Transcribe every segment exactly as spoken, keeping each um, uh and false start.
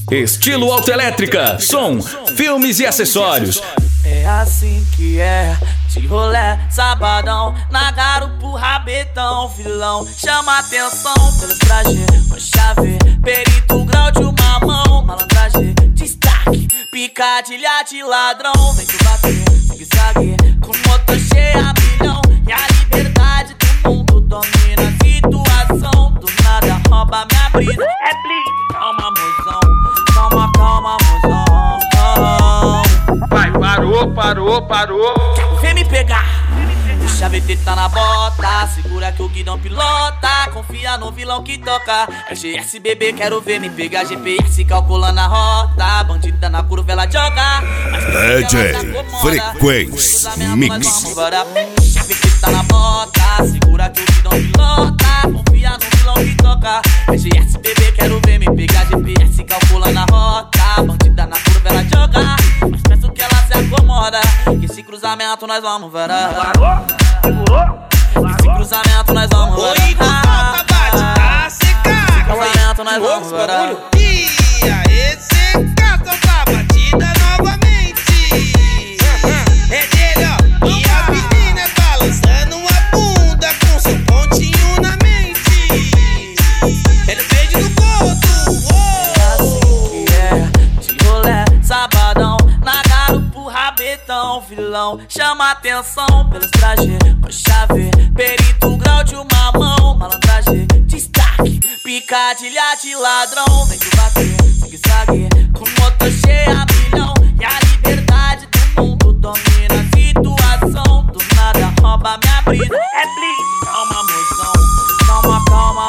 Estilo Autoelétrica, som, filmes e acessórios. É assim que é, de rolé, sabadão, na garupa, rabetão, vilão. Chama atenção pelos trajes, com chave, perito, grau de uma mão, malandragem, destaque, picadilha de ladrão. Vem que bater, zigue-zague, com motor cheio a milhão. E a liberdade do mundo domina a situação. Do nada rouba minha brisa, é blitz, calma mozão, calma, calma mozão. Vai, parou, parou, parou. Vem me pegar. Deixa a V T tá na bota, segura que o guidão pilota. Confia no vilão que toca. É G S bebê, quero ver me pegar. G P S calculando a rota. Bandida na curva ela joga. D J Frequência Mix. Deixa a V T tá na bota, segura que o guidão pilota. Confia no vilão que toca. É G S bebê, quero ver me pegar. G P S calculando a rota. Bandida na curva ela joga. Mas peço que ela se acomoda, que esse cruzamento nós vamos ver. Parou, segurou. Esse cruzamento nós vamos ver. Oi, volta, bate, tá secado. Esse cruzamento nós vamos ver. E aí, seca, toca batida novamente. É dele, ó. E a menina balançando a bunda com seu pontinho na mente. Ele beijo no corpo. Assim que é, de rolé, sabadão, na garupa, rabetão, vilão. Chama atenção pelos trajes, com chave, perito, grau de uma mão, malandragem, destaque, picadilha de ladrão. Vem que bater, zigue-zague, com motor cheio a milhão. E a liberdade do mundo domina a situação. Do nada rouba minha brisa, é blitz, calma mozão, calma, calma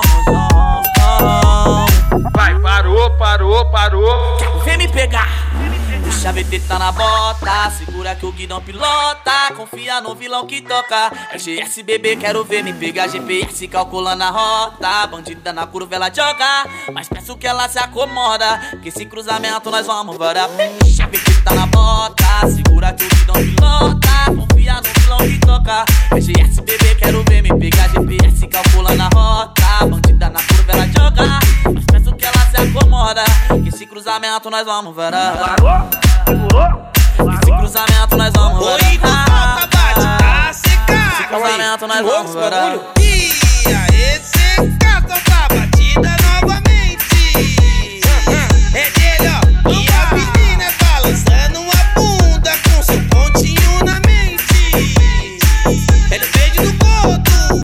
mozão. Vai, parou, parou, parou. Vem me pegar. Deixa a V T tá na bota, segura que o guidão pilota. Confia no vilão que toca. É G S bebê, quero ver me pegar. G P S calculando a rota. Bandida na curva ela joga, mas peço que ela se acomoda, que esse cruzamento nós vamos ver. Deixa a V T tá na bota, segura que o guidão pilota. Confia no vilão que toca. É G S bebê, quero ver me pegar. G P S calculando a rota. Bandida na curva ela joga, mas peço que ela se acomoda, que esse cruzamento nós vamos ver. Parou, segurou. Esse cruzamento nós vamos ver. Oi, volta, bate, tá secado. Esse cruzamento nós vamos ver.